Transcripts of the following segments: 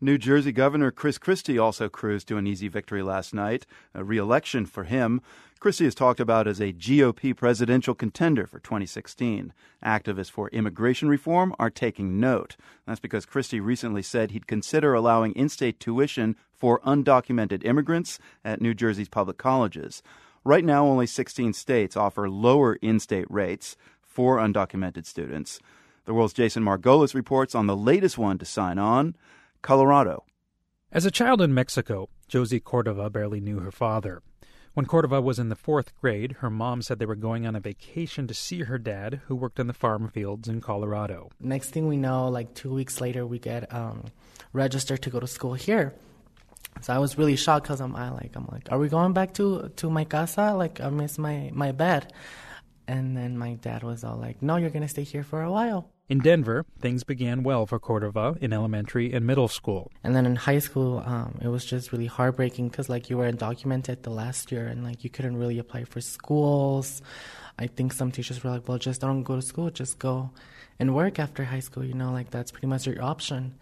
New Jersey Governor Chris Christie also cruised to an easy victory last night, a re-election for him. Christie is talked about as a GOP presidential contender for 2016. Activists for immigration reform are taking note. That's because Christie recently said he'd consider allowing in-state tuition for undocumented immigrants at New Jersey's public colleges. Right now, only 16 states offer lower in-state rates for undocumented students. The World's Jason Margolis reports on the latest one to sign on, Colorado. As a child in Mexico, Josie Cordova barely knew her father. When Cordova was in the 4th grade, her mom said they were going on a vacation to see her dad, who worked in the farm fields in Colorado. Next thing we know, like 2 weeks later, we get registered to go to school here. So I was really shocked because I'm like, are we going back to my casa? Like, I miss my bed. And then my dad was all like, no, you're going to stay here for a while. In Denver, things began well for Cordova in elementary and middle school. And then in high school, it was just really heartbreaking because, like, you were undocumented the last year and, like, you couldn't really apply for schools. I think some teachers were like, well, just don't go to school. Just go and work after high school, like, that's pretty much your option.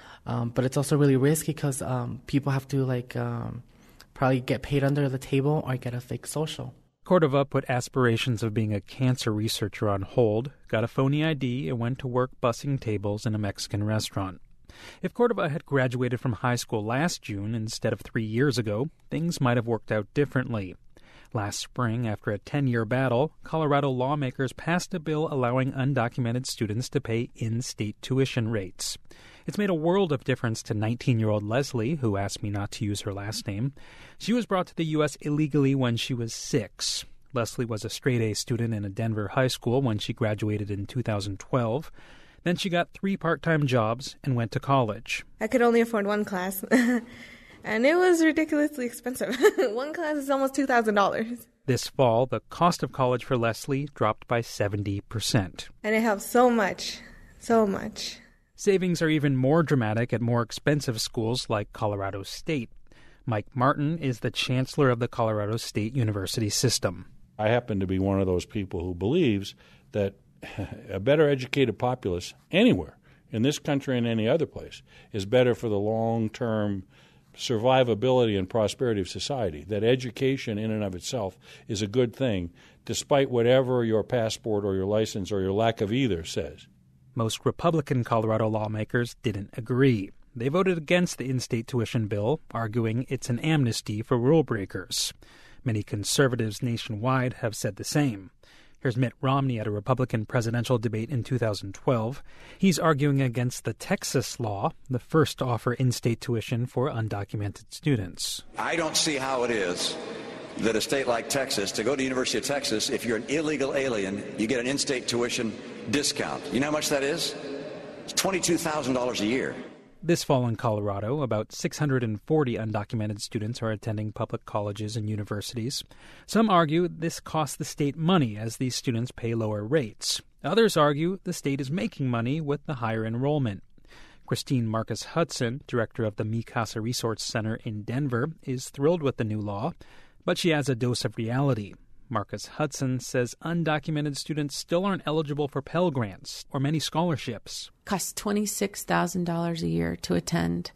But it's also really risky because people have to, like, probably get paid under the table or get a fake social. Cordova put aspirations of being a cancer researcher on hold, got a phony ID, and went to work bussing tables in a Mexican restaurant. If Cordova had graduated from high school last June instead of 3 years ago, things might have worked out differently. Last spring, after a 10-year battle, Colorado lawmakers passed a bill allowing undocumented students to pay in-state tuition rates. It's made a world of difference to 19-year-old Leslie, who asked me not to use her last name. She was brought to the U.S. illegally when she was 6. Leslie was a straight-A student in a Denver high school when she graduated in 2012. Then she got 3 part-time jobs and went to college. I could only afford one class, and it was ridiculously expensive. One class is almost $2,000. This fall, the cost of college for Leslie dropped by 70%. And it helped so much, so much. Savings are even more dramatic at more expensive schools like Colorado State. Mike Martin is the chancellor of the Colorado State University system. I happen to be one of those people who believes that a better educated populace anywhere in this country and any other place is better for the long-term survivability and prosperity of society, that education in and of itself is a good thing, despite whatever your passport or your license or your lack of either says. Most Republican Colorado lawmakers didn't agree. They voted against the in-state tuition bill, arguing it's an amnesty for rule breakers. Many conservatives nationwide have said the same. Here's Mitt Romney at a Republican presidential debate in 2012. He's arguing against the Texas law, the first to offer in-state tuition for undocumented students. I don't see how it is that a state like Texas, to go to the University of Texas, if you're an illegal alien, you get an in-state tuition discount. You know how much that is? It's $22,000 a year. This fall in Colorado, about 640 undocumented students are attending public colleges and universities. Some argue this costs the state money as these students pay lower rates. Others argue the state is making money with the higher enrollment. Christine Marcus Hudson, director of the Mi Casa Resource Center in Denver, is thrilled with the new law, but she adds a dose of reality. Marcus Hudson says undocumented students still aren't eligible for Pell Grants or many scholarships. Costs $26,000 a year to attend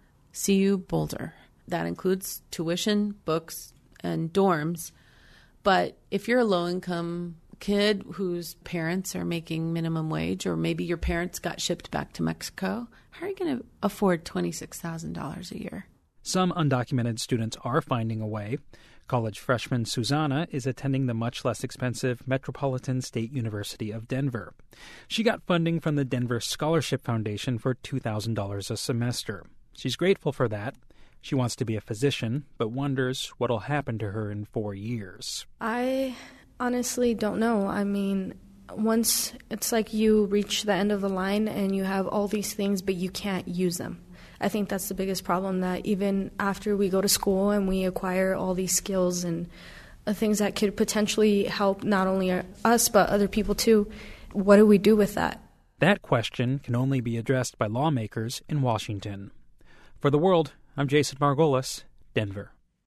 CU Boulder. That includes tuition, books, and dorms. But if you're a low-income kid whose parents are making minimum wage, or maybe your parents got shipped back to Mexico, how are you going to afford $26,000 a year? Some undocumented students are finding a way. College freshman Susanna is attending the much less expensive Metropolitan State University of Denver. She got funding from the Denver Scholarship Foundation for $2,000 a semester. She's grateful for that. She wants to be a physician, but wonders what'll happen to her in 4 years. I honestly don't know. I mean, once it's like you reach the end of the line and you have all these things, but you can't use them. I think that's the biggest problem, that even after we go to school and we acquire all these skills and things that could potentially help not only us but other people too, what do we do with that? That question can only be addressed by lawmakers in Washington. For The World, I'm Jason Margolis, Denver.